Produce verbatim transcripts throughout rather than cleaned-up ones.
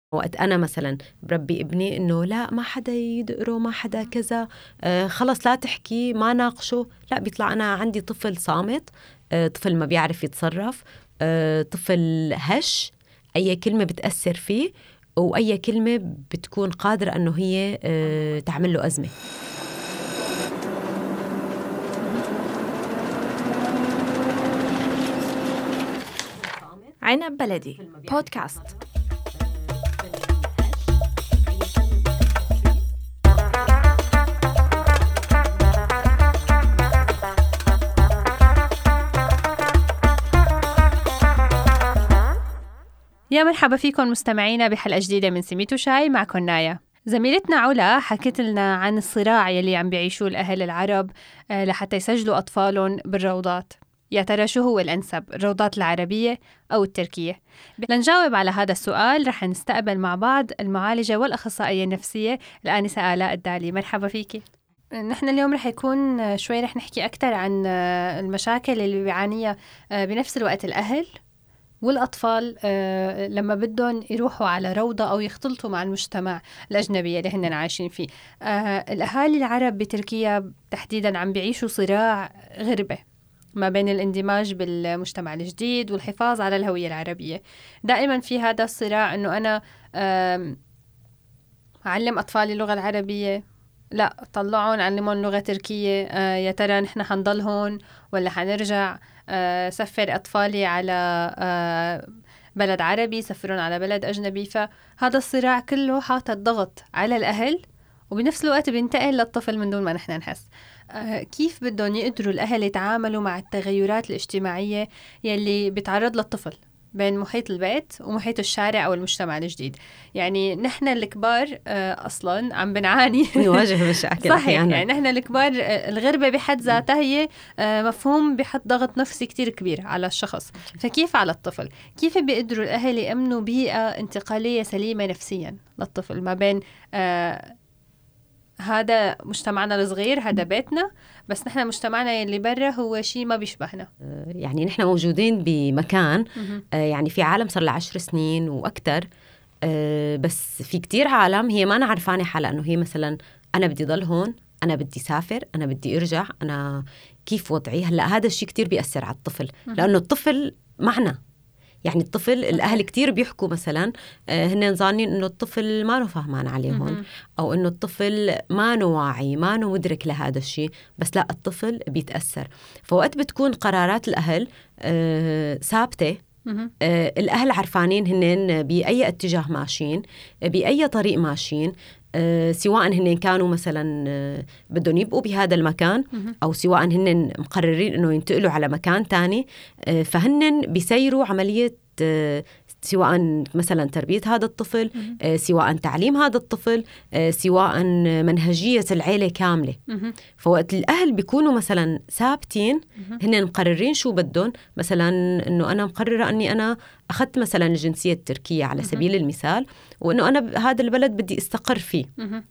وقت أنا مثلا بربي ابني إنه لا ما حدا يدقره، ما حدا كذا، آه خلص لا تحكي، ما ناقشه، لا بيطلع أنا عندي طفل صامت، آه طفل ما بيعرف يتصرف، آه طفل هش، أي كلمة بتأثر فيه وأي كلمة بتكون قادرة أنه هي آه تعمل له أزمة. عنب بلدي بودكاست. يا مرحبا فيكم مستمعينا بحلقة جديدة من سميتو شاي. معكم نايا. زميلتنا علا حكت لنا عن الصراع يلي عم بيعيشوه الأهل العرب لحتى يسجلوا أطفالهم بالروضات. يا ترى شو هو الأنسب، الروضات العربية أو التركية؟ لنجاوب على هذا السؤال رح نستقبل مع بعض المعالجة والأخصائية النفسية الآنسة آلاء الدالي. مرحبا فيكي. نحن اليوم رح يكون شوي رح نحكي أكتر عن المشاكل اللي بيعانيها بنفس الوقت الأهل والأطفال آه لما بدهم يروحوا على روضة أو يختلطوا مع المجتمع الأجنبي اللي هن عايشين فيه. آه الأهالي العرب بتركيا تحديدا عم بيعيشوا صراع غربة ما بين الاندماج بالمجتمع الجديد والحفاظ على الهوية العربية. دائما في هذا الصراع أنه أنا آه أعلم أطفالي اللغة العربية، لا طلعون علمون لغة تركية، آه يا ترى نحن حنضل هون ولا حنرجع، آه سفر أطفالي على آه بلد عربي، سفرون على بلد أجنبي. فهذا الصراع كله حاطط ضغط على الأهل وبنفس الوقت بينتقل للطفل من دون ما نحن نحس. آه كيف بدهم يقدروا الأهل يتعاملوا مع التغيرات الاجتماعية يلي بتعرض للطفل بين محيط البيت ومحيط الشارع أو المجتمع الجديد؟ يعني نحن الكبار آه أصلاً عم بنعاني نواجه مشاكل صحيح. أحيانا. يعني نحن الكبار آه الغربة بحد ذاتها هي آه مفهوم بحط ضغط نفسي كتير كبير على الشخص، فكيف على الطفل؟ كيف بيقدروا الأهل يأمنوا بيئة انتقالية سليمة نفسياً للطفل ما بين آه هذا مجتمعنا الصغير، هذا بيتنا، بس نحن مجتمعنا اللي برا هو شيء ما بيشبهنا. يعني نحن موجودين بمكان يعني في عالم صار له عشر سنين وأكتر، بس في كتير عالم هي ما نعرفاني حالة أنه هي مثلا أنا بدي ضل هون، أنا بدي سافر، أنا بدي أرجع، أنا كيف وضعي هلأ. هذا الشيء كتير بيأثر على الطفل لأنه الطفل معنا. يعني الطفل الأهل كتير بيحكوا مثلا هن ظانين إنه الطفل ما فهمان عليهم أو إنه الطفل ما واعي ما مدرك لهذا الشيء، بس لا الطفل بيتأثر. فوقت بتكون قرارات الأهل ثابتة، آه الأهل عرفانين هنن بأي اتجاه ماشيين، بأي طريق ماشيين، آه سواء هنن كانوا مثلا آه بدهم يبقوا بهذا المكان أو سواء هنن مقررين إنه ينتقلوا على مكان تاني، آه فهنن بيسيروا عملية آه سواء مثلا تربية هذا الطفل، آه سواء تعليم هذا الطفل، آه سواء منهجية العيلة كاملة. فوقت الأهل بيكونوا مثلا ثابتين، هن مقررين شو بدهم، مثلا إنه أنا مقررة أني أنا أخذت مثلا الجنسية التركية على سبيل المثال، وإنه أنا هذا البلد بدي استقر فيه،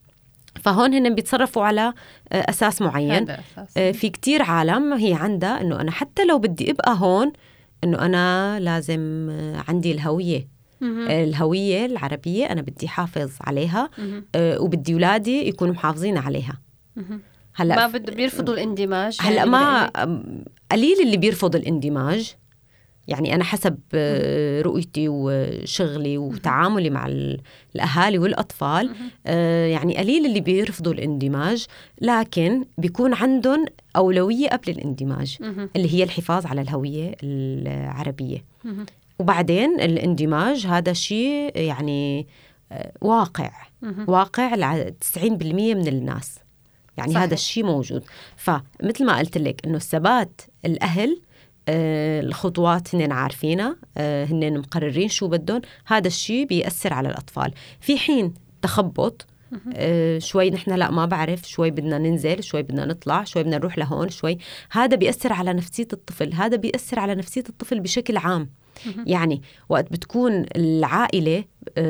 فهون هن بيتصرفوا على أساس معين. أساس. في كتير عالم هي عندها إنه أنا حتى لو بدي أبقى هون إنه أنا لازم عندي الهوية الهوية العربية، أنا بدي حافظ عليها، أه وبدي أولادي يكونوا محافظين عليها. هلا ما بده بيرفضوا الاندماج. هلا يعني ما قليل اللي بيرفض الاندماج، يعني أنا حسب رؤيتي وشغلي وتعاملي مع الأهالي والأطفال، يعني قليل اللي بيرفضوا الاندماج، لكن بيكون عندهم أولوية قبل الاندماج اللي هي الحفاظ على الهوية العربية. وبعدين الاندماج هذا شيء يعني واقع واقع لتسعين بالمية من الناس، يعني صحيح. هذا الشيء موجود. فمثل ما قلت لك إنه الثبات الأهل، آه الخطوات هن عارفينها، آه هن مقررين شو بدهم، هذا الشيء بيأثر على الأطفال. في حين تخبط آه شوي نحن لا ما بعرف، شوي بدنا ننزل، شوي بدنا نطلع، شوي بدنا نروح لهون، شوي هذا بيأثر على نفسية الطفل، هذا بيأثر على نفسية الطفل بشكل عام. يعني وقت بتكون العائلة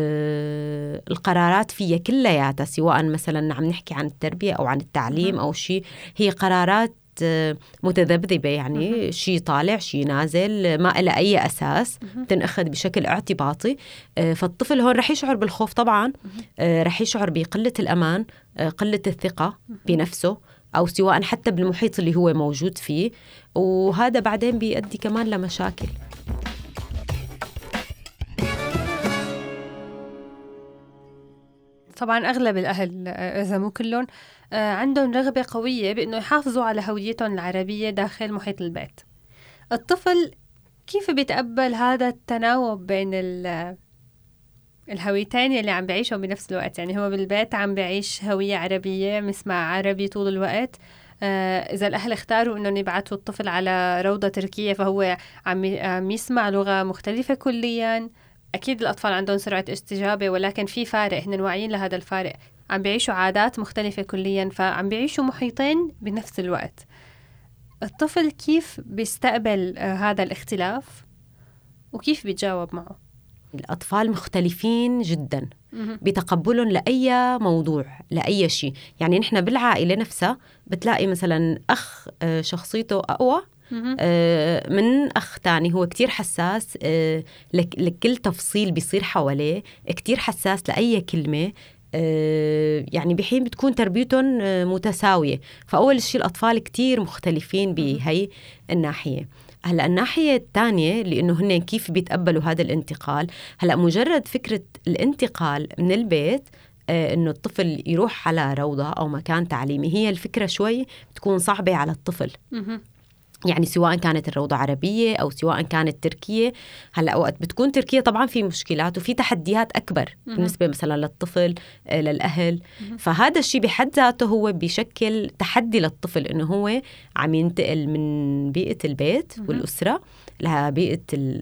آه القرارات فيها كلياتها، سواء مثلا عم نحكي عن التربية أو عن التعليم أو شيء، هي قرارات متذبذبة، يعني شيء طالع شيء نازل، ما إلى أي أساس، تنأخذ بشكل اعتباطي. فالطفل هون رح يشعر بالخوف طبعا، رح يشعر بقلة الأمان، قلة الثقة بنفسه، أو سواء حتى بالمحيط اللي هو موجود فيه، وهذا بعدين بيؤدي كمان لمشاكل. طبعا أغلب الأهل إذا مو كلهم عندهم رغبة قوية بأنه يحافظوا على هويتهم العربية داخل محيط البيت. الطفل كيف بيتقبل هذا التناوب بين الهويتين اللي عم بيعيشهم بنفس الوقت؟ يعني هو بالبيت عم بيعيش هوية عربية، مسمع عربي طول الوقت. إذا الأهل اختاروا أنهم يبعثوا الطفل على روضة تركية فهو عم يسمع لغة مختلفة كلياً. أكيد الأطفال عندهم سرعة استجابة، ولكن في فارق، هن واعيين لهذا الفارق، عم بيعيشوا عادات مختلفة كلياً، فعم بيعيشوا محيطين بنفس الوقت. الطفل كيف بيستقبل هذا الاختلاف وكيف بيتجاوب معه؟ الأطفال مختلفين جداً بتقبلهم لأي موضوع، لأي شيء. يعني نحن بالعائلة نفسها بتلاقي مثلاً أخ شخصيته أقوى من أخ تاني، هو كتير حساس لكل تفصيل بيصير حواليه، كتير حساس لأي كلمة. يعني بحين بتكون تربيتهم متساوية. فأول شيء الأطفال كتير مختلفين بهي الناحية. هلأ الناحية الثانية لأنه هن كيف بيتقبلوا هذا الانتقال. هلأ مجرد فكرة الانتقال من البيت إنه الطفل يروح على روضة أو مكان تعليمي، هي الفكرة شوي بتكون صعبة على الطفل. يعني سواء كانت الروضة عربية أو سواء كانت تركية. هلأ وقت بتكون تركية طبعا في مشكلات وفي تحديات أكبر بالنسبة مثلا للطفل للأهل. فهذا الشيء بحد ذاته هو بيشكل تحدي للطفل، إنه هو عم ينتقل من بيئة البيت والأسرة لبيئة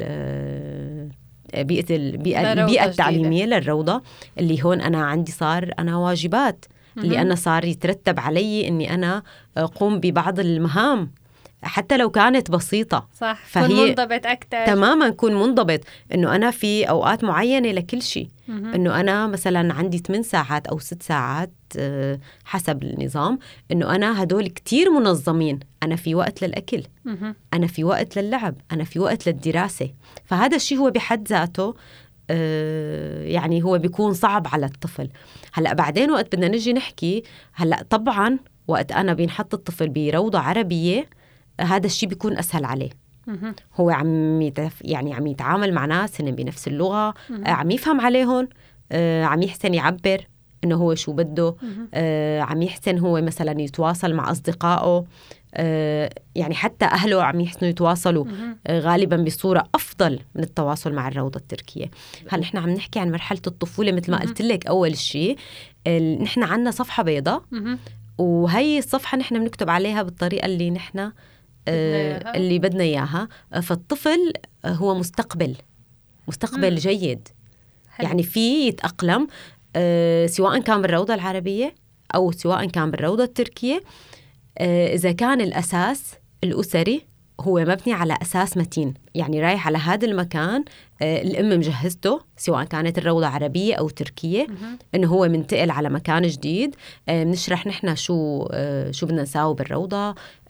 بيئة البيئة, البيئة التعليمية للروضة، اللي هون أنا عندي صار أنا واجبات اللي أنا صار يترتب علي إني أنا قوم ببعض المهام حتى لو كانت بسيطة. صح، فهي منضبط أكتر. تماما كون منضبط، إنه أنا في أوقات معينة لكل شيء، إنه أنا مثلا عندي ثمان ساعات أو ست ساعات حسب النظام، إنه أنا هدول كتير منظمين. أنا في وقت للأكل، أنا في وقت للعب، أنا في وقت للدراسة. فهذا الشيء هو بحد ذاته يعني هو بيكون صعب على الطفل. هلأ بعدين وقت بدنا نجي نحكي، هلأ طبعا وقت أنا بينحط الطفل بروضة عربية هذا الشيء بيكون أسهل عليه. هو عم يتف... يعني عم يتعامل مع ناس هن بنفس اللغة، عم يفهم عليهم، عم يحسن يعبر إنه هو شو بده، عم يحسن هو مثلا يتواصل مع أصدقائه، يعني حتى أهله عم يحسنوا يتواصلوا غالبا بصورة أفضل من التواصل مع الروضة التركية. هل نحن عم نحكي عن مرحلة الطفولة مثل ما قلت لك أول شيء، نحن عنا صفحة بيضاء، وهي الصفحة نحن بنكتب عليها بالطريقة اللي نحن اللي بدنا إياها. فالطفل هو مستقبل مستقبل مم. جيد حلو. يعني فيه يتأقلم سواء كان بالروضة العربية أو سواء كان بالروضة التركية، إذا كان الأساس الأسري هو مبني على أساس متين. يعني رايح على هذا المكان الأم مجهزته سواء كانت الروضة عربية أو تركية، إنه هو منتقل على مكان جديد. بنشرح نحن شو شو بدنا نساوي بالروضة،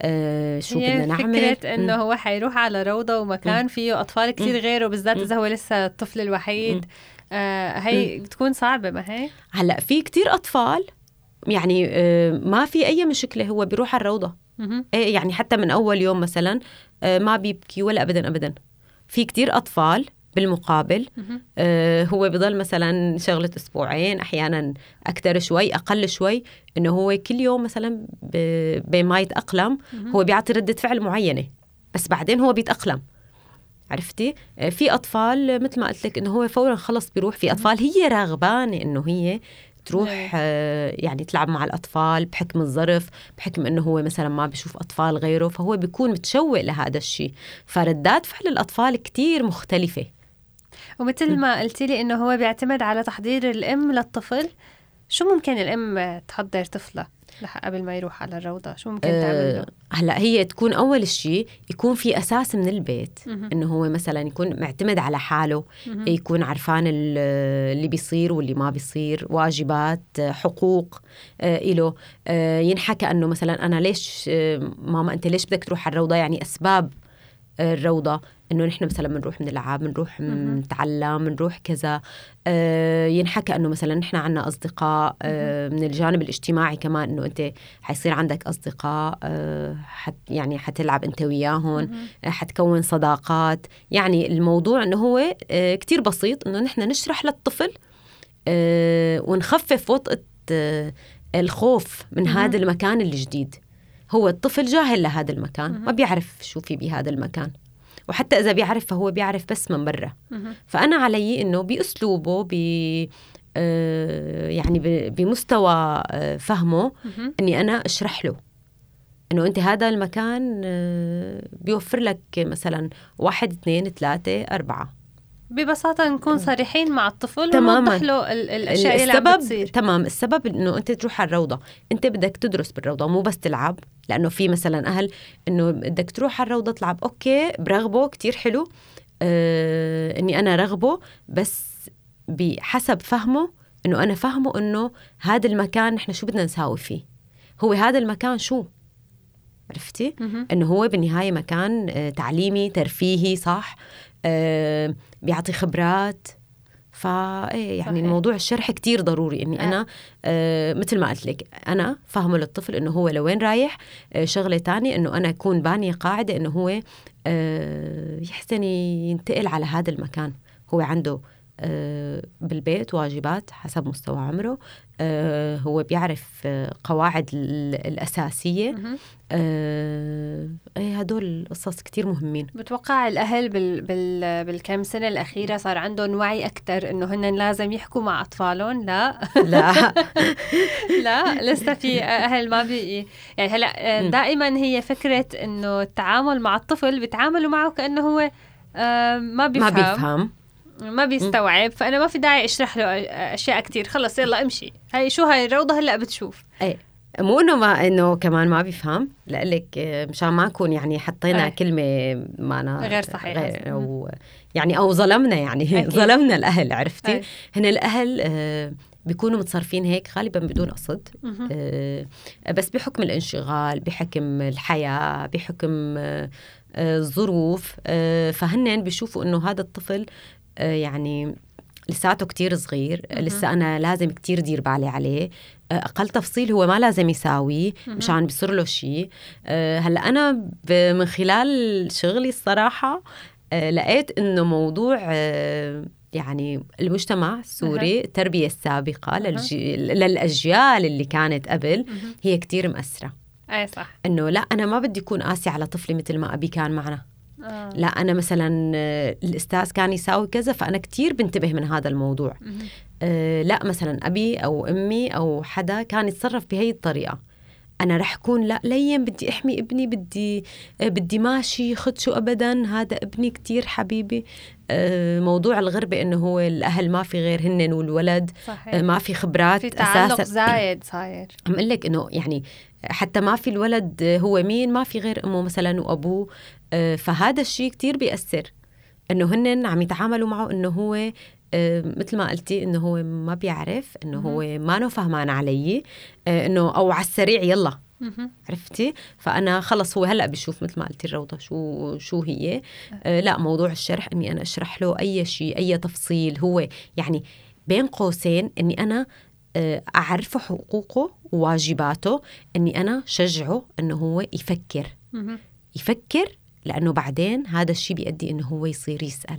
شو بدنا نعمل. فكرة إنه هو حيروح على روضة ومكان فيه أطفال كتير غيره، بالذات إذا هو لسه الطفل الوحيد، آه هي بتكون صعبة. ما هي هلأ في كتير أطفال يعني ما في أي مشكلة، هو بيروح على الروضة إيه، يعني حتى من أول يوم مثلا ما بيبكي ولا أبدا أبدا. في كتير أطفال بالمقابل آه هو بيضل مثلا شغلة أسبوعين، أحيانا أكتر شوي أقل شوي، إنه هو كل يوم مثلا بما يتأقلم هو بيعطي ردة فعل معينة، بس بعدين هو بيتأقلم. عرفتي؟ في أطفال مثل ما قلت لك إنه هو فورا خلص بيروح. في أطفال هي راغبانة إنه هي تروح آه يعني تلعب مع الأطفال بحكم الظرف، بحكم إنه هو مثلا ما بيشوف أطفال غيره، فهو بيكون متشوق لهذا الشيء. فردات فعل الأطفال كتير مختلفة. ومثل ما قلتي لي إنه هو بيعتمد على تحضير الأم للطفل، شو ممكن الأم تحضر طفلة قبل ما يروح على الروضة؟ شو ممكن تعمل له؟ هلا هي تكون أول شيء يكون في أساس من البيت، مهم. إنه هو مثلا يكون معتمد على حاله، مهم. يكون عرفان اللي بيصير واللي ما بيصير، واجبات، حقوق آه إله. آه ينحكى أنه مثلا أنا ليش آه ماما أنت ليش بدك تروح على الروضة، يعني أسباب الروضة، إنه نحن مثلا بنروح نلعب، بنروح نتعلم، بنروح كذا. آه ينحكى إنه مثلا نحن عنا أصدقاء. آه من الجانب الاجتماعي كمان، إنه أنت حيصير عندك أصدقاء، آه حت يعني حتلعب أنت وياهم، آه حتكون صداقات. يعني الموضوع إنه هو آه كتير بسيط، إنه نحن نشرح للطفل آه ونخفف وطأة آه الخوف من هذا المكان الجديد. هو الطفل جاهل لهذا المكان، ما بيعرف شو في بهذا المكان، وحتى إذا بيعرف فهو بيعرف بس من برا. فأنا علي إنه بأسلوبه ب آه يعني بمستوى آه فهمه، إني أنا أشرح له إنه أنت هذا المكان آه بيوفر لك مثلا واحد اثنين ثلاثة أربعة. ببساطة نكون صريحين مع الطفل تماماً. ونوضح له الأشياء اللي عم بتصير. تمام. السبب إنه أنت تروح على الروضة، أنت بدك تدرس بالروضة، مو بس تلعب. لأنه في مثلا أهل إنه بدك تروح على الروضة تلعب، أوكي برغبه كتير حلو، آه إني أنا رغبه، بس بحسب فهمه، إنه أنا فهمه إنه هذا المكان نحن شو بدنا نساوي فيه. هو هذا المكان شو، عرفتي؟ إنه هو بالنهاية مكان آه تعليمي ترفيهي، صح؟ آه بيعطي خبرات. فإيه يعني صحيح. الموضوع الشرح كتير ضروري، إني آه. أنا آه مثل ما قلت لك، أنا فهمه للطفل إنه هو لوين رايح. آه شغلة تانية إنه أنا أكون بانية قاعدة إنه هو آه يحسن ينتقل على هذا المكان. هو عنده آه بالبيت واجبات حسب مستوى عمره، آه هو بيعرف آه قواعد الأساسية. آه هدول القصص كتير مهمين. بتوقع الأهل بال بال بالكم سنة الأخيرة صار عندهم وعي أكتر إنه هن لازم يحكوا مع أطفالهم؟ لا لا لا لسه في أهل ما بي يعني هلا دائما هي فكرة إنه التعامل مع الطفل بيتعاملوا معه كأنه هو آه ما بيفهم ما بيفهم ما بيستوعب، فأنا ما في داعي أشرح له أشياء كتير، خلص يلا امشي، هاي شو هاي الروضة هلأ بتشوف. أي مو إنه ما إنه كمان ما بيفهم، لقلك مشان ما نكون يعني حطينا أي. كلمة معنا غير صحيحة غير أو يعني أو ظلمنا يعني ظلمنا الأهل، عرفتي؟ أي. هن الأهل آه بيكونوا متصرفين هيك غالبا بدون قصد، آه بس بحكم الانشغال، بحكم الحياة، بحكم آه الظروف، آه فهن بيشوفوا إنه هذا الطفل آه يعني لساته كتير صغير، لسه أنا لازم كتير دير بالي عليه، أقل تفصيل هو ما لازم يساوي مشان بيصير له شيء. هلأ أنا من خلال شغلي الصراحة لقيت إنه موضوع يعني المجتمع السوري التربية السابقة للأجيال اللي كانت قبل هي كتير مأثرة. أي صح. إنه لا أنا ما بدي يكون قاسي على طفلي مثل ما أبي كان معنا. آه. لا أنا مثلا الأستاذ كان يساوي كذا فأنا كتير بنتبه من هذا الموضوع. آه لا مثلا أبي أو أمي أو حدا كان يتصرف بهي الطريقة، أنا رح أكون لا لين بدي أحمي ابني، بدي آه بدي ماشي خد شو أبدا، هذا ابني كتير حبيبي. آه موضوع الغربة إنه هو الأهل ما في غير هنن والولد، آه ما في خبرات، في تعلق زايد صاير. عم أقول لك إنه يعني حتى ما في الولد هو مين، ما في غير أمه مثلا وأبوه. فهذا الشيء كتير بيأثر، إنه هن عم يتعاملوا معه إنه هو مثل ما قلتي إنه هو ما بيعرف، إنه هو ما نو فهمان علي، إنه أو على السريع يلا عرفتي. فأنا خلص هو هلأ بيشوف مثل ما قلتي الروضة شو شو هي. لا موضوع الشرح إني أنا أشرح له أي شيء أي تفصيل، هو يعني بين قوسين إني أنا أعرف حقوقه وواجباته، أني أنا شجعه أنه هو يفكر يفكر لأنه بعدين هذا الشيء بيؤدي أنه هو يصير يسأل.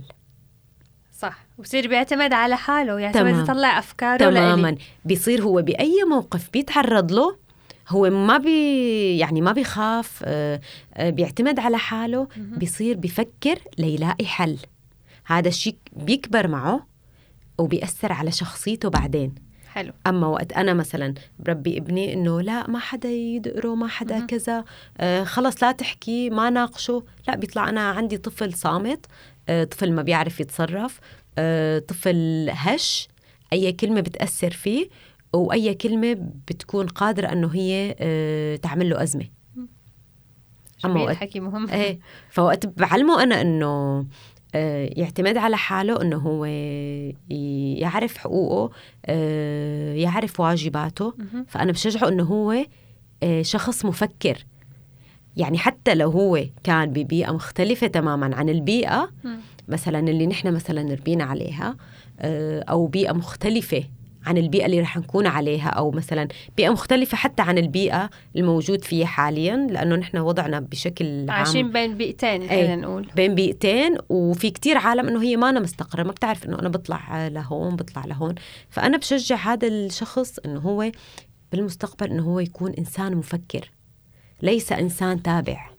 صح، ويصير بيعتمد على حاله، يعتمد يطلع أفكاره تماما لألي. بيصير هو بأي موقف بيتعرض له هو ما بي يعني ما بيخاف، بيعتمد على حاله، بيصير بيفكر ليلاقي حل. هذا الشيء بيكبر معه وبيأثر على شخصيته بعدين. حلو. أما وقت أنا مثلا بربي ابني إنه لا ما حدا يدقره، ما حدا م- كذا، آه خلص لا تحكي، ما ناقشه، لا بيطلع أنا عندي طفل صامت، آه طفل ما بيعرف يتصرف، آه طفل هش، أي كلمة بتأثر فيه وأي كلمة بتكون قادرة أنه هي تعمل له أزمة. أما وقت حكي مهم. ايه فوقت بعلمه أنا أنه يعتمد على حاله، أنه هو يعرف حقوقه، يعرف واجباته. فأنا بشجعه أنه هو شخص مفكر. يعني حتى لو هو كان ببيئة مختلفة تماما عن البيئة مثلا اللي نحن مثلا ربينا عليها، أو بيئة مختلفة عن البيئة اللي رح نكون عليها، أو مثلا بيئة مختلفة حتى عن البيئة الموجود فيها حاليا، لأنه نحن وضعنا بشكل عام عايشين بين بيئتين، خلينا نقول بين بيئتين. وفي كتير عالم إنه هي ما أنا مستقرة، ما بتعرف إنه أنا بطلع لهون بطلع لهون. فأنا بشجع هذا الشخص إنه هو بالمستقبل إنه هو يكون إنسان مفكر، ليس إنسان تابع.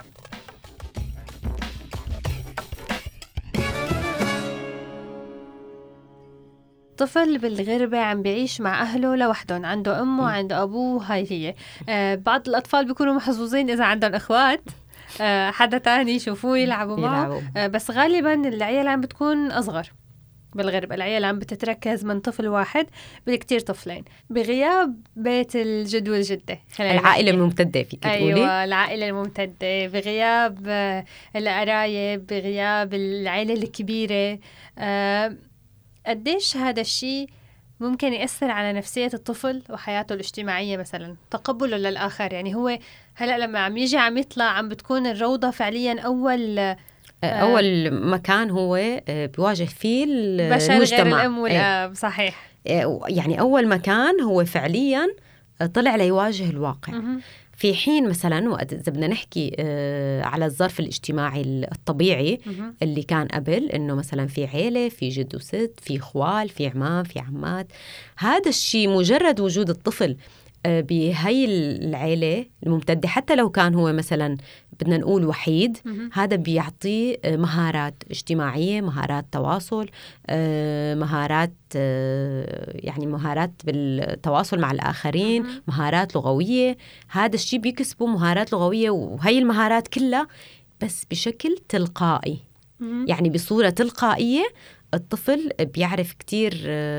طفل بالغربة عم بيعيش مع أهله لوحدهم، عنده أمه وعنده أبوه، هاي هي. آه بعض الأطفال بيكونوا محظوظين إذا عندهم إخوات، آه حدا تاني يشوفوه يلعبوا معه. آه بس غالبا العيلة عم بتكون أصغر بالغربة، العيلة عم بتتركز من طفل واحد بكتير طفلين بغياب بيت الجد والجدة، العائلة الممتدة فيك تقولي. أيوة العائلة الممتدة، بغياب آه القرايب، بغياب العائلة الكبيرة. آه قديش هذا الشيء ممكن يأثر على نفسية الطفل وحياته الاجتماعية، مثلا تقبله للآخر؟ يعني هو هلأ لما عم يجي عم يطلع عم بتكون الروضة فعليا أول أول مكان هو بيواجه فيه المجتمع، بشر غير الأم والأب. صحيح، يعني أول مكان هو فعليا طلع ليواجه الواقع. م- في حين مثلا وقت إذا بدنا نحكي على الظرف الاجتماعي الطبيعي م- اللي كان قبل، إنه مثلا في عيلة، في جد وست، في خوال، في عمام، في عمات، هذا الشيء مجرد وجود الطفل بهاي العيلة الممتدة، حتى لو كان هو مثلا بدنا نقول وحيد، هذا بيعطيه مهارات اجتماعية، مهارات تواصل، مهارات يعني مهارات بالتواصل مع الآخرين، مهارات لغوية. هذا الشيء بيكسبه مهارات لغوية، وهي المهارات كلها بس بشكل تلقائي، يعني بصورة تلقائية. الطفل بيعرف كتير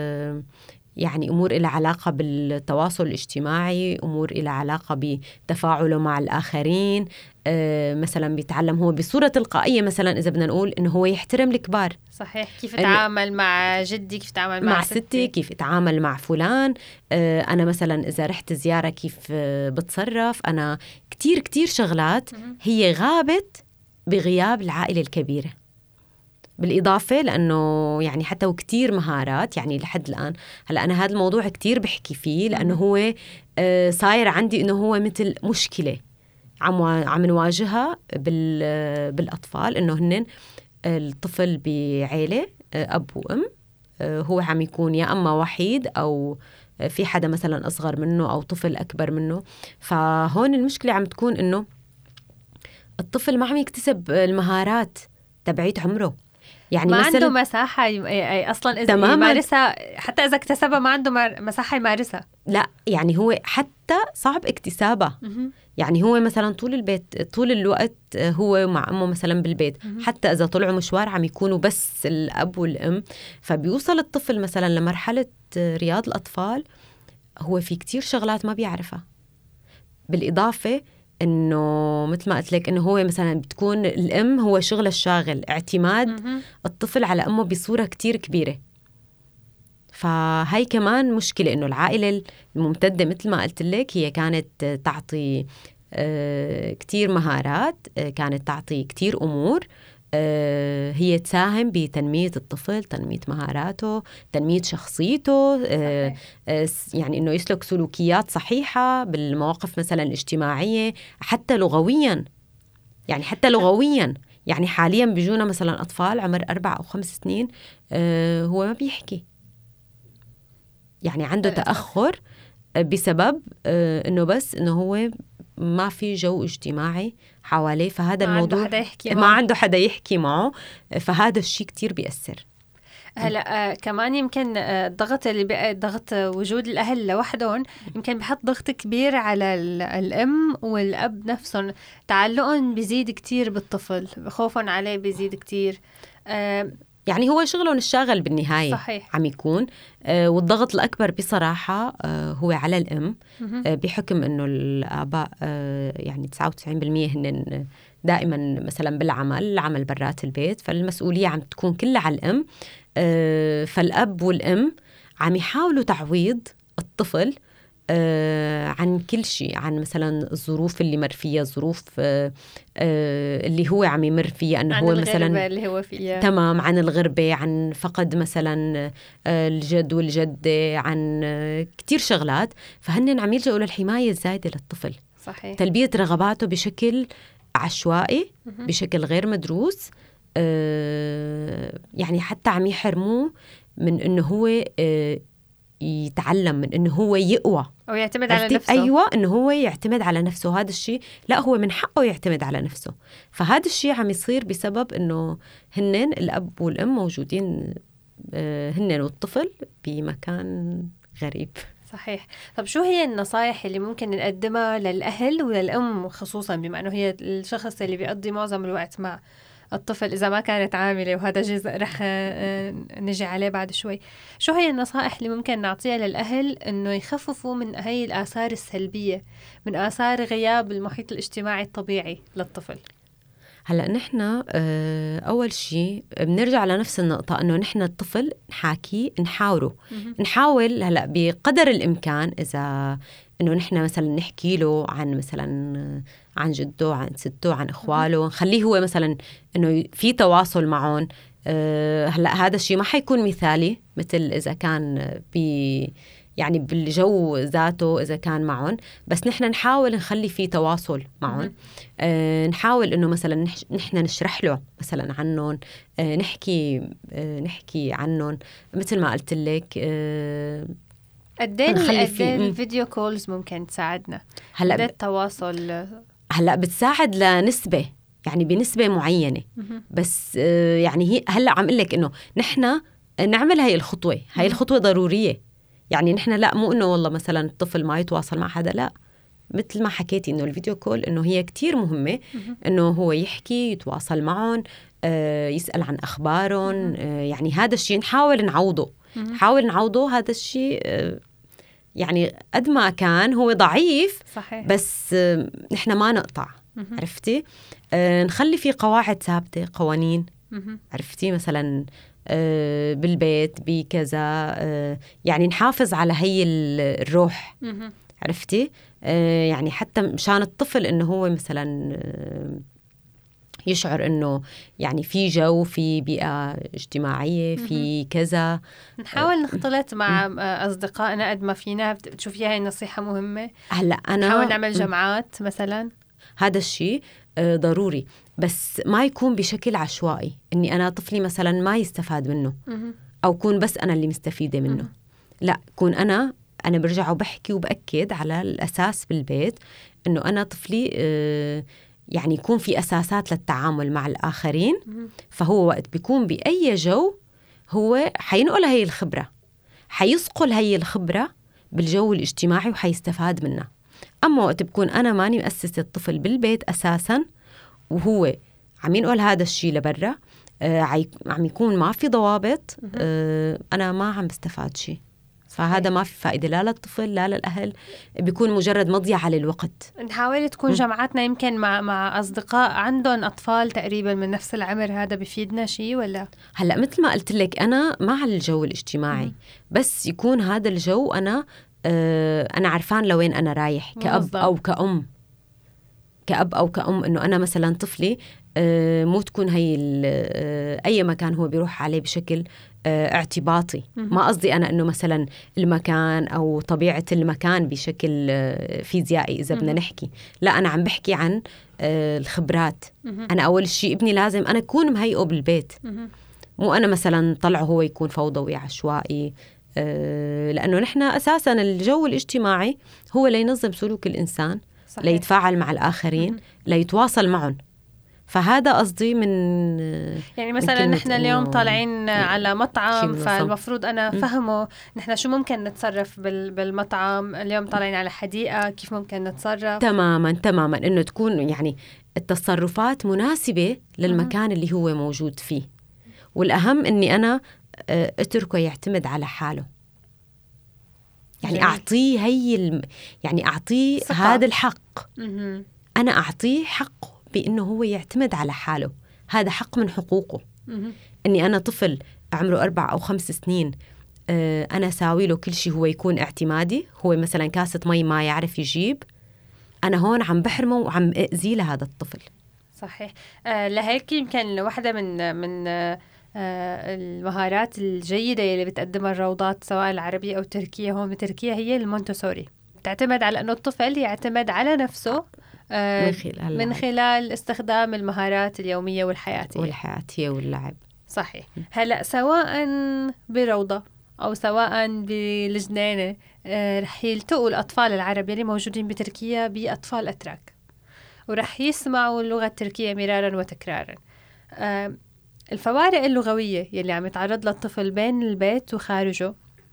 يعني أمور إلى علاقة بالتواصل الاجتماعي، أمور إلى علاقة بتفاعله مع الآخرين. أه مثلا بيتعلم هو بصورة تلقائية، مثلا إذا بدنا نقول إنه هو يحترم الكبار. صحيح، كيف يتعامل مع جدي، كيف يتعامل مع, مع ستي، كيف يتعامل مع فلان. أه أنا مثلا إذا رحت زيارة كيف أه بتصرف. أنا كتير كتير شغلات هي غابت بغياب العائلة الكبيرة. بالإضافة لأنه يعني حتى وكتير مهارات، يعني لحد الآن هلأ أنا هذا الموضوع كتير بحكي فيه، لأنه هو آه صاير عندي إنه هو مثل مشكلة عم عم نواجهها بالأطفال، إنه هن الطفل بعيلة آه أب وأم، آه هو عم يكون يا أما وحيد أو في حدا مثلا أصغر منه أو طفل أكبر منه. فهون المشكلة عم تكون إنه الطفل ما عم يكتسب المهارات تبعيت عمره، يعني ما مثل عنده مساحة ي... أصلاً إذا يمارسها، حتى إذا اكتسبها ما عنده مساحة يمارسها. لا يعني هو حتى صعب اكتسابها. يعني هو مثلا طول البيت طول الوقت هو مع أمه مثلا بالبيت، حتى إذا طلعوا مشوار عم يكونوا بس الأب والأم. فبيوصل الطفل مثلا لمرحلة رياض الأطفال هو في كتير شغلات ما بيعرفها. بالإضافة إنه مثل ما قلت لك إنه هو مثلا بتكون الأم هو شغل الشاغل، اعتماد الطفل على أمه بصورة كتير كبيرة. فهاي كمان مشكلة، إنه العائلة الممتدة مثل ما قلت لك هي كانت تعطي كتير مهارات، كانت تعطي كتير أمور هي تساهم بتنمية الطفل، تنمية مهاراته، تنمية شخصيته. صحيح. يعني إنه يسلك سلوكيات صحيحة بالمواقف مثلا الاجتماعية، حتى لغويا. يعني حتى لغويا يعني حاليا بيجونا مثلا أطفال عمر أربع أو خمس سنين هو ما بيحكي، يعني عنده تأخر بسبب إنه بس إنه هو ما في جو اجتماعي حواليه. فهذا ما الموضوع عنده حدا يحكي ما معه. عنده حدا يحكي معه. فهذا الشيء كتير بيأثر. هلا آه كمان يمكن آه الضغط اللي بقى ضغط وجود الأهل لوحدهم يمكن بحط ضغط كبير على الأم والأب نفسهم، تعلقهم بيزيد كتير بالطفل، خوفهم عليه بيزيد كتير. آه يعني هو شغلهم الشاغل بالنهاية. صحيح. عم يكون آه والضغط الأكبر بصراحة آه هو على الأم، آه بحكم أنه الآباء آه يعني تسعة وتسعين بالمية هن دائما مثلا بالعمل العمل برات البيت، فالمسؤولية عم تكون كلها على الأم. آه فالأب والأم عم يحاولوا تعويض الطفل آه عن كل شيء، عن مثلا الظروف اللي مر فيها، الظروف آه آه اللي هو عم يمر فيها، أنه هو مثلا اللي هو فيها. تمام، عن الغربة، عن فقد مثلا آه الجد والجدة، عن آه كتير شغلات. فهن عم يلجأوا للحماية الزايدة للطفل. صحيح. تلبية رغباته بشكل عشوائي، بشكل غير مدروس. آه يعني حتى عم يحرموه من أنه هو آه يتعلم، من انه هو يقوى او يعتمد على نفسه. ايوه، انه هو يعتمد على نفسه. هذا الشيء لا، هو من حقه يعتمد على نفسه. فهذا الشيء عم يصير بسبب انه هنن الاب والام موجودين هنن والطفل بمكان غريب. صحيح. طب شو هي النصائح اللي ممكن نقدمها للاهل وللام خصوصا، بما انه هي الشخص اللي بيقضي معظم الوقت مع الطفل إذا ما كانت عاملة، وهذا جزء رح نجي عليه بعد شوي. شو هي النصائح اللي ممكن نعطيها للأهل إنه يخففوا من هاي الآثار السلبية، من آثار غياب المحيط الاجتماعي الطبيعي للطفل؟ هلأ نحن أول شيء بنرجع لنفس النقطة، إنه نحن الطفل نحاكي نحاوره نحاول هلأ بقدر الإمكان، إذا إنه نحن مثلا نحكي له عن مثلا عن جده، عن سته، عن إخواله، نخليه هو مثلا إنه في تواصل معهم. أه هلأ هذا الشيء ما حيكون مثالي مثل إذا كان بي يعني بالجو ذاته إذا كان معهم، بس نحن نحاول نخلي فيه تواصل معهم. أه نحاول إنه مثلا نحن نشرح له مثلا عنهم، أه نحكي أه نحكي عنهم مثل ما قلت لك. أه قدين قدين الفيديو كولز ممكن تساعدنا هلا التواصل؟ هلا بتساعد لنسبة، يعني بنسبة معينة. بس أه يعني هي هلا عم قلك إنه نحن نعمل هاي الخطوة، هاي الخطوة ضرورية. يعني نحن لا، مو إنه والله مثلا الطفل ما يتواصل مع حدا، لا، مثل ما حكيتي إنه الفيديو كول إنه هي كتير مهمة، إنه هو يحكي يتواصل معهم، آه يسأل عن أخبارهم. آه يعني هذا الشيء نحاول نعوضه نحاول نعوضه هذا الشيء. آه يعني قد ما كان هو ضعيف. صحيح. بس آه نحن ما نقطع. عرفتي؟ آه نخلي في قواعد ثابتة، قوانين. عرفتي؟ مثلا آه بالبيت بكذا، آه يعني نحافظ على هي الروح. عرفتي؟ آه يعني حتى مشان الطفل إنه هو مثلا آه يشعر إنه يعني في جو، في بيئة اجتماعية، في كذا. نحاول نختلط مع أصدقائنا قد ما فينا. بتشوفيها هاي النصيحة مهمة؟ هلأ أنا نحاول نعمل جمعات مثلا. هذا الشيء آه ضروري، بس ما يكون بشكل عشوائي، إني أنا طفلي مثلا ما يستفاد منه أو كون بس أنا اللي مستفيدة منه. لا، كون أنا أنا برجع وبحكي وبأكد على الأساس بالبيت إنه أنا طفلي آه يعني يكون في أساسات للتعامل مع الآخرين. فهو وقت بيكون بأي جو هو حينقل هاي الخبرة، حيسقل هاي الخبرة بالجو الاجتماعي وحيستفاد منها. أما وقت بكون أنا ماني مؤسسة الطفل بالبيت أساساً وهو عم ينقل هذا الشيء لبرا، آه عم يكون ما في ضوابط، آه أنا ما عم بستفاد شيء. فهذا ما في فائدة لا للطفل لا للأهل، بيكون مجرد مضيعة للوقت. نحاول تكون جمعاتنا يمكن مع مع أصدقاء عندهم أطفال تقريبا من نفس العمر، هذا بيفيدنا شيء ولا؟ هلأ مثل ما قلت لك أنا مع الجو الاجتماعي، م- بس يكون هذا الجو أنا آه أنا عرفان لوين أنا رايح كأب أو كأم كأب أو كأم إنه أنا مثلا طفلي آه مو تكون هي آه أي مكان هو بيروح عليه بشكل آه اعتباطي. ما قصدي أنا إنه مثلا المكان أو طبيعة المكان بشكل آه فيزيائي إذا بدنا نحكي، لا، أنا عم بحكي عن آه الخبرات. أنا أول شيء ابني لازم أنا أكون مهيئه بالبيت، مو أنا مثلا طلعه هو يكون فوضوي عشوائي. آه لأنه نحن أساسا الجو الاجتماعي هو لينظم سلوك الإنسان. صحيح. ليتفاعل مع الآخرين، ليتواصل معهم. فهذا قصدي من يعني مثلا من نحن اليوم طالعين على مطعم، فالمفروض أنا فهمه نحن شو ممكن نتصرف بالمطعم. اليوم طالعين على حديقة، كيف ممكن نتصرف؟ تماما تماما إنه تكون يعني التصرفات مناسبة للمكان اللي هو موجود فيه، والأهم أني أنا أتركه يعتمد على حاله. يعني جميل. أعطيه هي الم... يعني أعطيه هذا الحق. م-م. أنا أعطيه حقه بأنه هو يعتمد على حاله. هذا حق من حقوقه. م-م. أني أنا طفل عمره أربع أو خمس سنين أنا ساوي له كل شيء هو يكون اعتمادي، هو مثلا كاسة مي ما يعرف يجيب، أنا هون عم بحرمه وعم أذي لهذا الطفل. صحيح. آه لهيك يمكن واحدة من من آه المهارات الجيدة اللي بتقدمها الروضات سواء العربية أو التركية هون بتركيا هي المونتسوري. تعتمد على أنه الطفل يعتمد على نفسه آه من خلال من خلال استخدام المهارات اليومية والحياتية والحياتية واللعب. صحيح. هلأ سواء بروضة أو سواء بالجنانة آه رح يلتقوا الأطفال العرب اللي موجودين بتركيا بأطفال أتراك، ورح يسمعوا اللغة التركية مرارا وتكرارا. آه الفوارق اللغوية يلي عم يتعرض للطفل بين البيت وخارجه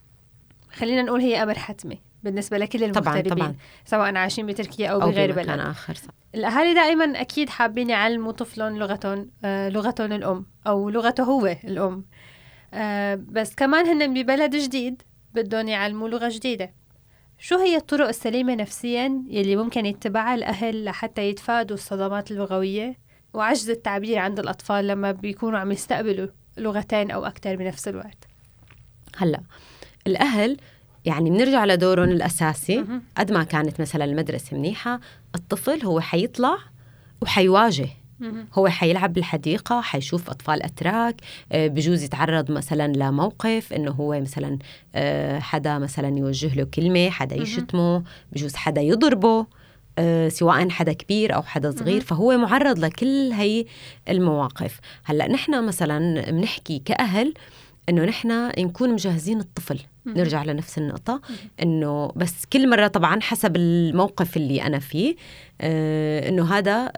خلينا نقول هي أمر حتمي بالنسبة لكل المغتربين، طبعاً طبعاً. سواء عايشين بتركيا أو, أو بغير بلد آخر. الأهالي دائما أكيد حابين يعلموا طفلهم لغتهم آه لغتهم الأم أو لغته هو الأم، آه بس كمان هن ببلد جديد بدهم يعلموا لغة جديدة. شو هي الطرق السليمة نفسيا يلي ممكن يتبعها الأهل لحتى يتفادوا الصدمات اللغوية وعجز التعبير عند الأطفال لما بيكونوا عم يستقبلوا لغتين أو أكثر بنفس الوقت؟ هلأ الأهل يعني بنرجع لدورهم الأساسي. قد ما كانت مثلا المدرسة منيحة، الطفل هو حيطلع وحيواجه، هو حيلعب بالحديقة، حيشوف أطفال أتراك، بجوز يتعرض مثلا لموقف إنه هو مثلا حدا مثلا يوجه له كلمة، حدا يشتمه، بجوز حدا يضربه، سواء حدا كبير أو حدا صغير، فهو معرض لكل هاي المواقف. هلأ نحن مثلا بنحكي كأهل إنه نحن نكون مجهزين الطفل. نرجع لنفس النقطة، إنه بس كل مرة طبعا حسب الموقف اللي أنا فيه، آه إنه هذا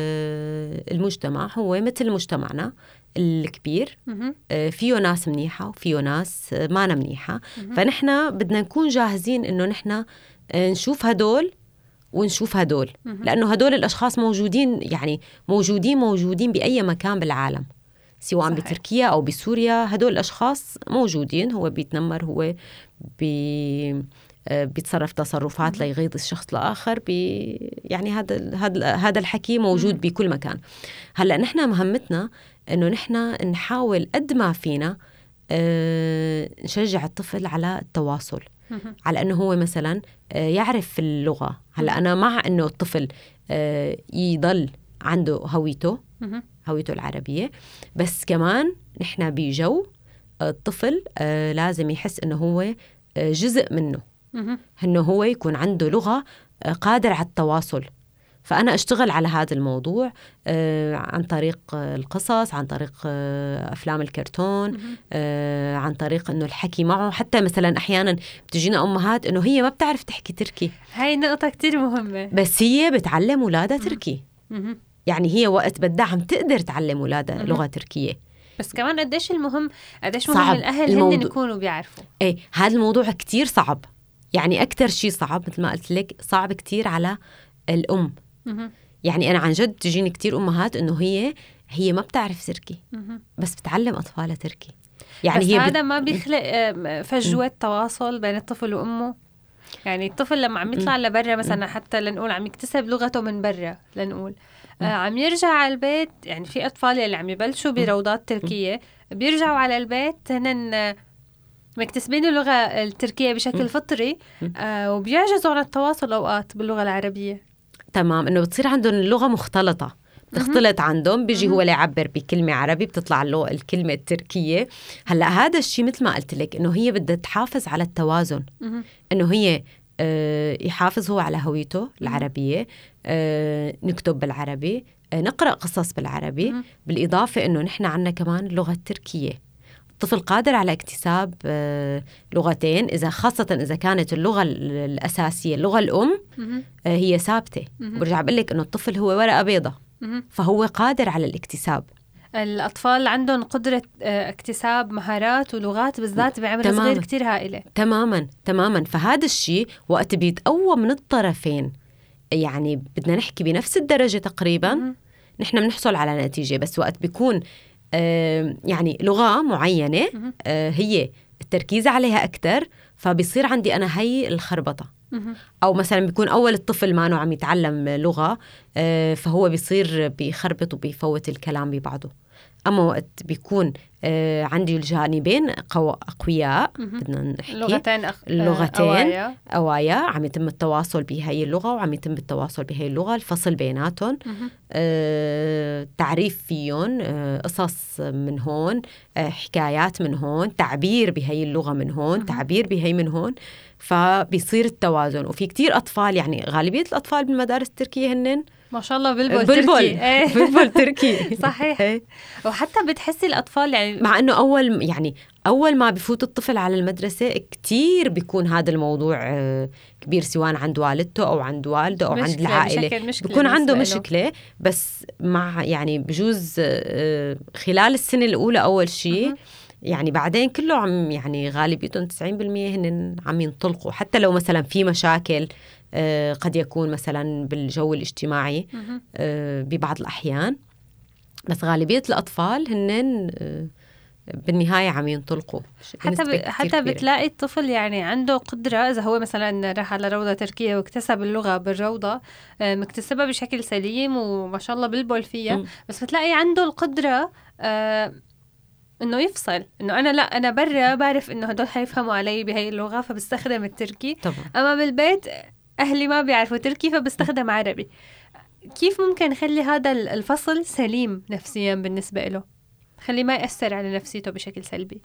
آه المجتمع هو مثل مجتمعنا الكبير، آه فيه ناس منيحة وفيه ناس آه ما منيحة، فنحن بدنا نكون جاهزين إنه نحن آه نشوف هدول ونشوف هدول، لأنه هدول الأشخاص موجودين، يعني موجودين موجودين بأي مكان بالعالم، سواء صحيح. بتركيا أو بسوريا، هدول الأشخاص موجودين. هو بيتنمر، هو بي بيتصرف تصرفات ليغيظ الشخص الآخر، بي يعني هذا هذا هذا الحكي موجود بكل مكان. هلأ نحن مهمتنا إنه نحن نحاول قد ما فينا اه نشجع الطفل على التواصل، على أنه هو مثلا يعرف اللغة. هلأ أنا مع أنه الطفل اه يضل عنده هويته هويته العربية، بس كمان نحن بجو الطفل آه لازم يحس إنه هو آه جزء منه، إنه هو يكون عنده لغة آه قادر على التواصل. فأنا أشتغل على هذا الموضوع آه عن طريق آه القصص، عن طريق آه أفلام الكرتون، آه عن طريق إنه الحكي معه. حتى مثلا أحيانا بتجينا أمهات إنه هي ما بتعرف تحكي تركي، هاي نقطة كتير مهمة، بس هي بتعلم ولادها تركي. يعني هي وقت بدها عم تقدر تعلم ولادها لغة تركية. بس كمان قديش المهم قديش مهم الأهل الموضوع... هن يكونوا بيعرفوا. ايه هذا الموضوع كتير صعب، يعني أكتر شيء صعب مثل ما قلت لك، صعب كتير على الأم. مه. يعني أنا عن جد تجيني كتير أمهات إنه هي هي ما بتعرف تركي، مه. بس بتعلم أطفالها تركي. يعني بس هي هذا بت... ما بيخلق فجوة تواصل بين الطفل وأمه. يعني الطفل لما عم يطلع لبرا مثلا، حتى لنقول عم يكتسب لغته من برا، لنقول آه عم يرجع على البيت. يعني في أطفال اللي عم يبلشوا بروضات تركية بيرجعوا على البيت هن مكتسبين اللغة التركية بشكل فطري، آه وبيعجزوا عن التواصل أوقات باللغة العربية. تمام، إنه بتصير عندهم اللغة مختلطة، بتختلط عندهم، بيجي هو ليعبر بكلمة عربي بتطلع له الكلمة التركية. هلأ هذا الشيء مثل ما قلت لك إنه هي بدها تحافظ على التوازن، إنه هي آه يحافظ هو على هويته العربية، آه نكتب بالعربي، آه نقرأ قصص بالعربي، بالإضافة إنه نحن عنا كمان اللغة التركية. الطفل قادر على اكتساب آه لغتين، إذا خاصة إذا كانت اللغة الأساسية اللغة الأم آه هي ثابتة. برجع بقول لك إنه الطفل هو ورقة بيضة، فهو قادر على الاكتساب. الأطفال عندهم قدرة اكتساب مهارات ولغات بالذات بعمر صغير كتير هائلة. تماما تماما. فهذا الشيء وقت بيتقوى من الطرفين، يعني بدنا نحكي بنفس الدرجة تقريبا، نحن بنحصل على نتيجة. بس وقت بيكون آه يعني لغة معينة آه هي التركيز عليها أكتر، فبيصير عندي أنا هي الخربطة. أو مثلا بيكون أول الطفل ما عم يتعلم لغة آه فهو بيصير بيخربط وبيفوت الكلام ببعضه. أما وقت بيكون آه عندي الجانبين قو... أقوياء، بدنا نحكي لغتين أخ... اللغتين أوايا. أوايا عم يتم التواصل بهاي اللغة وعم يتم التواصل بهاي اللغة، الفصل بيناتهم آه، تعريف فيهم آه، قصص من هون آه، حكايات من هون، تعبير بهاي اللغة من هون، تعبير بهاي من هون، فبيصير التوازن. وفي كتير أطفال، يعني غالبية الأطفال بالمدارس التركية هنن ما شاء الله بلبل, بلبل تركي. بلبل تركي صحيح. وحتى بتحسي الأطفال يعني مع أنه أول يعني أول ما بفوت الطفل على المدرسة كتير بيكون هذا الموضوع كبير، سواء عند والدته أو عند والده أو عند العائلة، بيكون عنده مشكلة. بس مع يعني بجوز خلال السنة الأولى أول شيء، يعني بعدين كله عم يعني غالبيتهم تسعين بالمية هن عم ينطلقوا، حتى لو مثلا في مشاكل قد يكون مثلا بالجو الاجتماعي ببعض الأحيان، بس غالبية الأطفال هن بالنهاية عم ينطلقوا. حتى ب... حتى بتلاقي الطفل يعني عنده قدرة، إذا هو مثلا راح على روضة تركية واكتسب اللغة بالروضة مكتسبها بشكل سليم وما شاء الله بلبل فيها، م. بس بتلاقي عنده القدرة آه إنه يفصل، إنه أنا لا أنا برا بعرف إنه هدول حيفهموا علي بهاي اللغة فبستخدم التركي طبعا. أما بالبيت أهلي ما بيعرفوا تركي فبستخدم عربي. كيف ممكن نخلي هذا الفصل سليم نفسيا بالنسبة له، خلي ما يأثر على نفسيته بشكل سلبي؟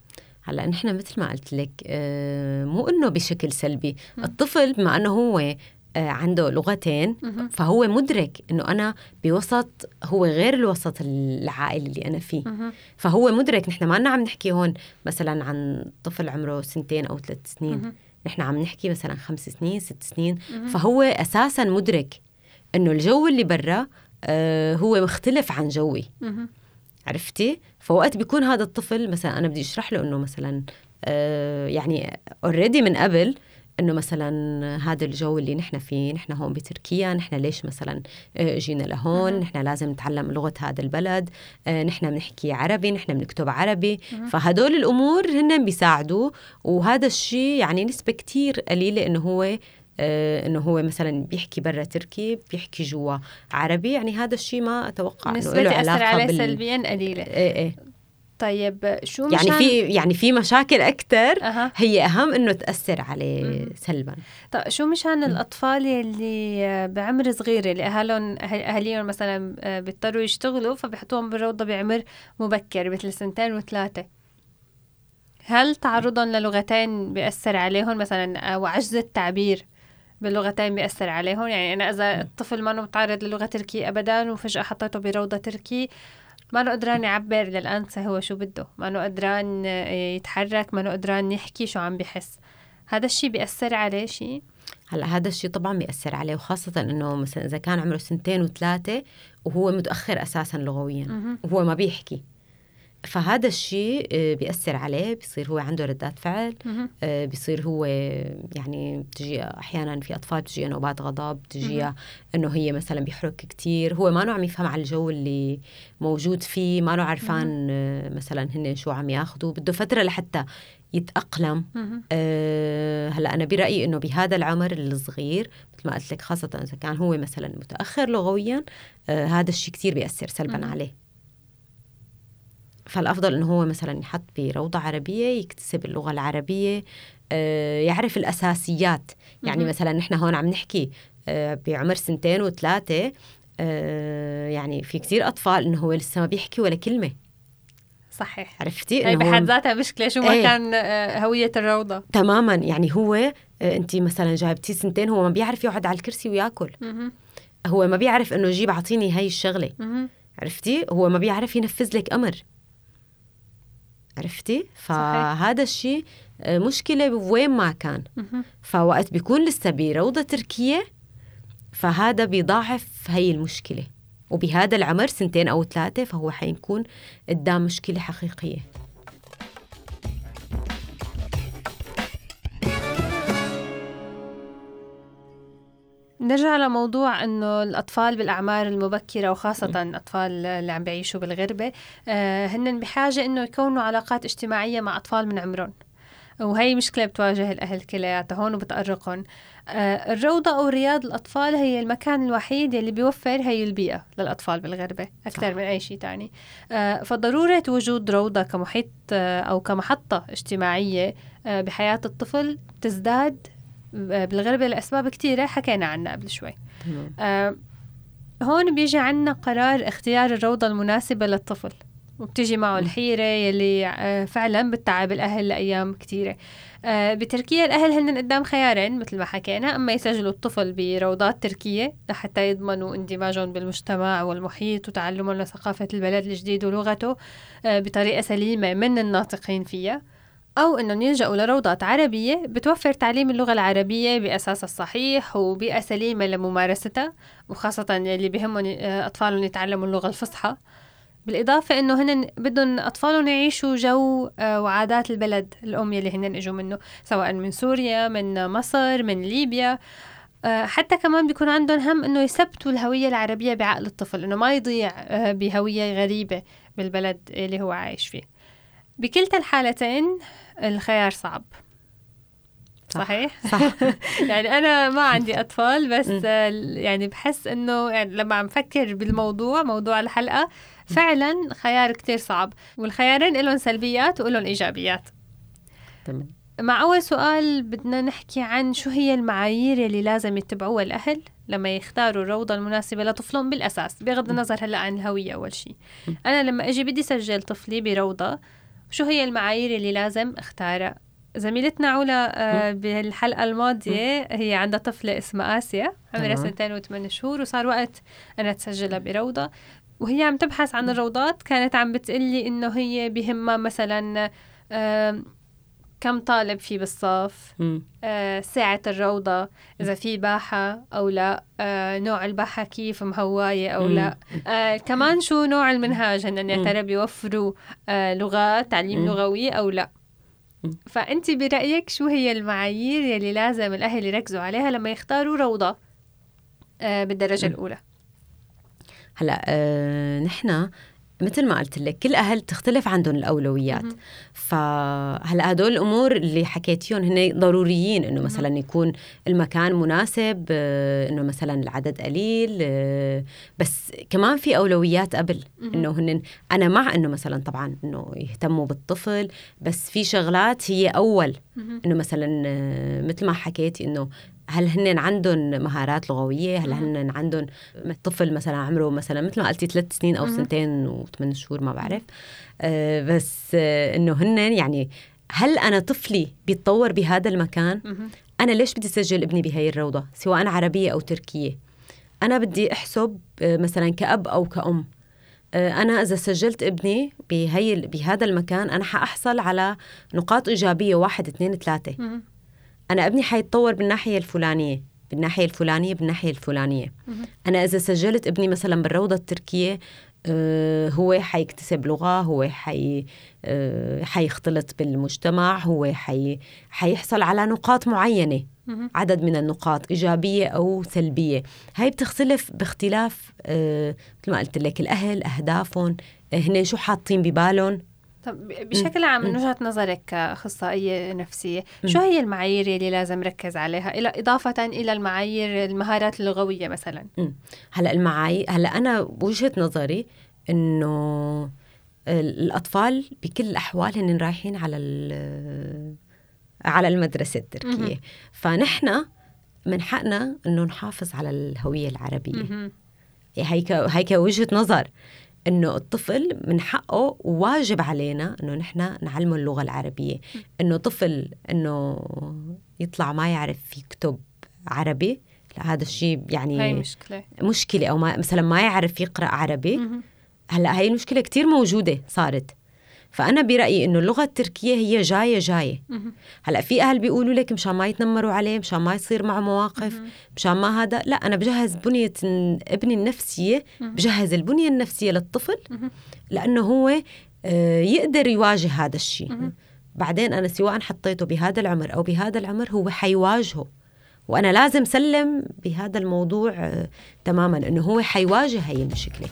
هلأ نحن مثل ما قلت لك آه مو إنه بشكل سلبي. م. الطفل بما أنه هو آه عنده لغتين م. فهو مدرك إنه أنا بوسط هو غير الوسط العائلي اللي أنا فيه، م. فهو مدرك. نحن ما عم نحكي هون مثلا عن طفل عمره سنتين أو ثلاث سنين، م. نحن عم نحكي مثلا خمس سنين ست سنين، م. فهو أساسا مدرك إنه الجو اللي برا آه هو مختلف عن جوي. م. عرفتي؟ فوقت بيكون هذا الطفل مثلا أنا بدي أشرح له إنه مثلا آه يعني already من قبل إنه مثلا هذا الجو اللي نحن فيه، نحن هون بتركيا، نحن ليش مثلا آه جينا لهون، نحن لازم نتعلم لغة هذا البلد، آه نحن بنحكي عربي، نحن بنكتب عربي، فهدول الأمور هن بيساعدوا. وهذا الشيء يعني نسبة كتير قليلة إنه هو آه إنه هو مثلا بيحكي برا تركي بيحكي جوا عربي، يعني هذا الشيء ما أتوقع إنه له علاقة عليه بال... سلبيا قليلة. إيه إيه. طيب شو يعني مشان... في يعني في مشاكل أكتر أه. هي أهم إنه تأثر عليه م. سلبا. طيب شو مشان م. الأطفال اللي بعمر صغير اللي أهلهم أهليهم مثلا بيضطروا يشتغلوا فبيحطوهم بالروضة بعمر مبكر مثل سنتين وثلاثة، هل تعرضهم للغتين بيأثر عليهم مثلا، أو عجز التعبير باللغتين بيأثر عليهم؟ يعني أنا إذا الطفل ما متعرض للغة تركي أبدا وفجأة حطيته بروضة تركي ما له قدران يعبر للأنثى هو شو بده، ما له قدران يتحرك، ما له قدران يحكي شو عم بيحس، هذا الشيء بيأثر عليه شيء؟ هلا هذا الشيء طبعا بيأثر عليه، وخاصة إنه مثلا إذا كان عمره سنتين وثلاثة وهو متأخر أساسا لغويا وهو ما بيحكي، فهذا الشيء بيأثر عليه، بيصير هو عنده ردات فعل، بيصير هو يعني بتجي أحيانا في أطفال بتجي نوبات غضب، بتجي إنه هي مثلا بيحرك كتير، هو ما له عم يفهم على الجو اللي موجود فيه، ما له عرفان مثلا هن شو عم ياخدوا، بده فترة لحتى يتأقلم. أه هلأ أنا برأيي إنه بهذا العمر الصغير مثل ما قلت لك، خاصة إذا كان هو مثلا متأخر لغويا، أه هذا الشيء كتير بيأثر سلبا عليه. فالأفضل إنه هو مثلا يحط بروضة عربية، يكتسب اللغة العربية، آه يعرف الأساسيات. يعني م- مثلا نحن هون عم نحكي آه بعمر سنتين وثلاثة، آه يعني في كتير أطفال إنه هو لسه ما بيحكي ولا كلمة. صحيح. عرفتي؟ هي بحد ذاتها مشكلة، شو ما ايه كان هوية الروضة تماما. يعني هو آه أنت مثلا جايبتي سنتين، هو ما بيعرف يقعد على الكرسي ويأكل، م- هو ما بيعرف إنه جيب عطيني هاي الشغلة، م- عرفتي؟ هو ما بيعرف ينفذ لك أمر، عرفتي؟ فهذا الشيء مشكلة وين ما كان. فوقت بيكون لسه بروضة تركية فهذا بيضاعف هاي المشكلة، وبهذا العمر سنتين أو ثلاثة فهو حيكون قدام مشكلة حقيقية. نرجع لموضوع إنه الأطفال بالأعمار المبكرة وخاصة الأطفال اللي عم بيعيشوا بالغربة آه هن بحاجة إنه يكونوا علاقات اجتماعية مع أطفال من عمرهم، وهي مشكلة بتواجه الأهل كلياتها هون وبتأرقهم. آه الروضة أو رياض الأطفال هي المكان الوحيد اللي بيوفر هي البيئة للأطفال بالغربة أكثر من أي شيء تاني. آه فضرورة وجود روضة كمحيط آه أو كمحطة اجتماعية آه بحياة الطفل تزداد بالغربة لأسباب كتيرة حكينا عنها قبل شوي. آه هون بيجي عنا قرار اختيار الروضة المناسبة للطفل، وبتجي معه الحيرة يلي آه فعلا بتتعب الأهل لأيام كتيرة. آه بتركيا الأهل هن قدام خيارين مثل ما حكينا، أما يسجلوا الطفل بروضات تركية لحتى يضمنوا اندماجهم بالمجتمع والمحيط وتعلمهم لثقافة البلد الجديد ولغته آه بطريقة سليمة من الناطقين فيها، أو إنهم يلجأوا لروضات عربية بتوفر تعليم اللغة العربية بأساسها الصحيح وبيئة سليمة لممارستها، وخاصة اللي بيهمهم أطفالهم يتعلموا اللغة الفصحى. بالإضافة إنه هن بدهم أطفالهم يعيشوا جو وعادات البلد الأم اللي هن إجوا منه، سواء من سوريا، من مصر، من ليبيا. حتى كمان بيكون عندهم هم إنه يثبتوا الهوية العربية بعقل الطفل، إنه ما يضيع بهوية غريبة بالبلد اللي هو عايش فيه. بكلتا الحالتين الخيار صعب. صحيح؟ صح. يعني أنا ما عندي أطفال، بس يعني بحس إنه يعني لما عم فكر بالموضوع موضوع الحلقة فعلا خيار كتير صعب، والخيارين لهم سلبيات ولهم إيجابيات. تمام. مع أول سؤال بدنا نحكي عن شو هي المعايير اللي لازم يتبعوها الأهل لما يختاروا الروضة المناسبة لطفلهم بالأساس، بغض النظر هلأ عن الهوية. أول شيء أنا لما أجي بدي سجل طفلي بروضة، شو هي المعايير اللي لازم اختارها؟ زميلتنا علا بالحلقة الماضية هي عندها طفلة اسمها آسيا عمرها سنتين وثمان شهور، وصار وقت أنا تسجلها بروضة، وهي عم تبحث عن الروضات كانت عم بتقلي إنه هي بهمها مثلا كم طالب فيه بالصف، آه، ساعة الروضة، إذا في باحة أو لا، آه، نوع الباحة كيف مهواية أو لا، آه، كمان شو نوع المنهاج، هن يا ترى بيوفروا آه، لغات تعليم لغوي أو لا. فأنت برأيك شو هي المعايير يلي لازم الأهل يركزوا عليها لما يختاروا روضة آه، بالدرجة الأولى؟ هلأ آه، نحنا مثل ما قلت لك كل أهل تختلف عندهم الأولويات. فهلأ هدول الأمور اللي حكيتيهم هن ضروريين، إنه مثلا يكون المكان مناسب، إنه مثلا العدد قليل، بس كمان في أولويات قبل إنه هن أنا مع إنه مثلا طبعا إنه يهتموا بالطفل، بس في شغلات هي أول، إنه مثلا مثل ما حكيتي إنه هل هن عندهم مهارات لغوية، هل هن عندهم طفل مثلا عمره مثلا مثل ما قلتي ثلاث سنين أو سنتين وثمان شهور ما بعرف، آه بس آه إنه هن يعني هل أنا طفلي بيتطور بهذا المكان؟ أنا ليش بدي سجل ابني بهاي الروضة سواء أنا عربية أو تركية؟ أنا بدي أحسب آه مثلا كأب أو كأم، آه أنا إذا سجلت ابني بهاي بهذا المكان أنا حأحصل على نقاط إيجابية واحد اثنين ثلاثة. أنا ابني حيتطور بالناحية الفلانية بالناحية الفلانية بالناحية الفلانية. أنا إذا سجلت ابني مثلا بالروضة التركية آه هو حيكتسب لغة، هو حي آه حيختلط بالمجتمع، هو حي حيحصل على نقاط معينة، عدد من النقاط إيجابية أو سلبية. هاي بتختلف باختلاف آه مثل ما قلت لك الأهل أهدافهم، هن شو حاطين ببالهم. طب بشكل عام من وجهة نظرك كأخصائية نفسية، شو هي المعايير اللي لازم ركز عليها إلى إضافة إلى المعايير المهارات اللغوية مثلا؟ هلأ المعايير هلأ أنا بوجهة نظري إنه الأطفال بكل الأحوال هن رايحين على على المدرسة التركية، فنحن من حقنا إنه نحافظ على الهوية العربية. هيك هيك وجهة نظر إنه الطفل من حقه وواجب علينا إنه نحن نعلمه اللغة العربية. إنه طفل إنه يطلع ما يعرف يكتب عربي، لا هذا الشيء يعني هاي مشكلة مشكلة أو ما مثلا ما يعرف يقرأ عربي. هلأ هاي المشكلة كتير موجودة صارت. فأنا برأيي إنه اللغة التركية هي جاية جاية. هلأ في أهل بيقولوا لك مشان ما يتنمروا عليه، مشان ما يصير معه مواقف، مشان ما هذا. لا، أنا بجهز بنية ابني النفسية، بجهز البنية النفسية للطفل لأنه هو يقدر يواجه هذا الشيء. بعدين أنا سواء حطيته بهذا العمر أو بهذا العمر هو حيواجهه وأنا لازم سلم بهذا الموضوع آه تماما إنه هو حيواجه هاي المشكلة.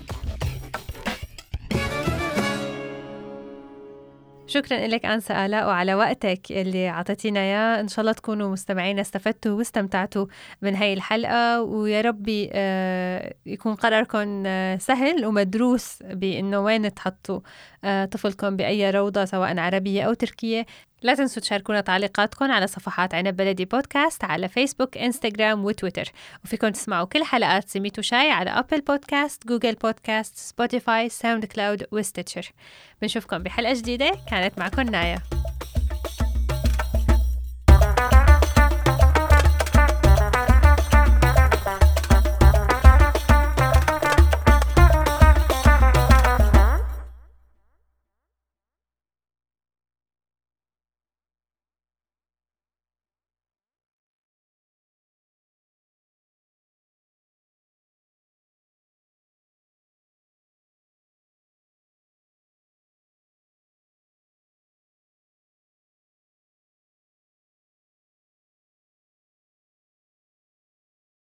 شكرا لك أنسة آلاء وعلى وقتك اللي عطيتينا إياه. إن شاء الله تكونوا مستمعين استفدتوا واستمتعتوا من هاي الحلقة، ويا ربي يكون قراركم سهل ومدروس بأنه وين تحطوا طفلكم بأي روضة سواء عربية أو تركية. لا تنسوا تشاركونا تعليقاتكم على صفحات عنب بلدي بودكاست على فيسبوك، إنستغرام وتويتر. وفيكم تسمعوا كل حلقات سميتو شاي على أبل بودكاست، جوجل بودكاست، سبوتيفاي، ساوند كلاود وستيتشر. بنشوفكم بحلقة جديدة. كانت معكم نايا.